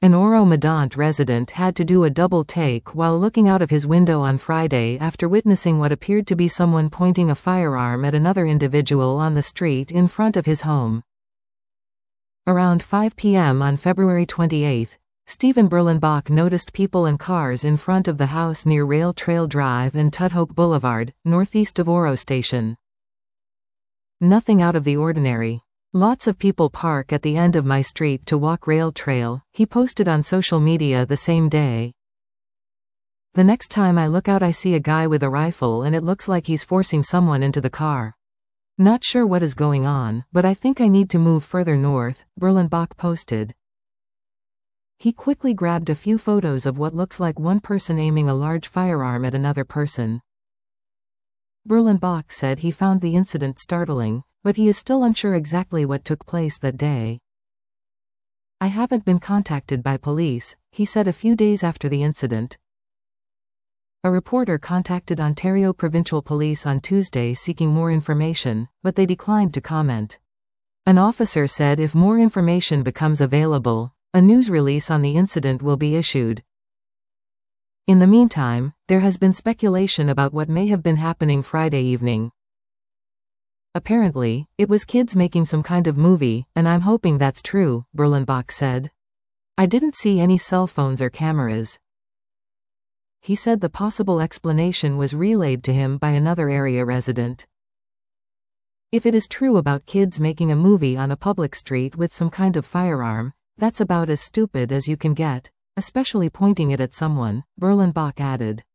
An Oro-Medonte resident had to do a double take while looking out of his window on Friday after witnessing what appeared to be someone pointing a firearm at another individual on the street in front of his home. Around 5 p.m. on February 28, Stephen Berlenbach noticed people and cars in front of the house near Rail Trail Drive and Tudhope Boulevard, northeast of Oro Station. Nothing out of the ordinary. Lots of people park at the end of my street to walk rail trail, he posted on social media the same day. The next time I look out I see a guy with a rifle and it looks like he's forcing someone into the car. Not sure what is going on, but I think I need to move further north, Berlenbach posted. He quickly grabbed a few photos of what looks like one person aiming a large firearm at another person. Berlenbach said he found the incident startling, but he is still unsure exactly what took place that day. I haven't been contacted by police, he said a few days after the incident. A reporter contacted Ontario Provincial Police on Tuesday seeking more information, but they declined to comment. An officer said if more information becomes available, a news release on the incident will be issued. In the meantime, there has been speculation about what may have been happening Friday evening. Apparently, it was kids making some kind of movie, and I'm hoping that's true, Berlenbach said. I didn't see any cell phones or cameras. He said the possible explanation was relayed to him by another area resident. If it is true about kids making a movie on a public street with some kind of firearm, that's about as stupid as you can get, especially pointing it at someone, Berlenbach added.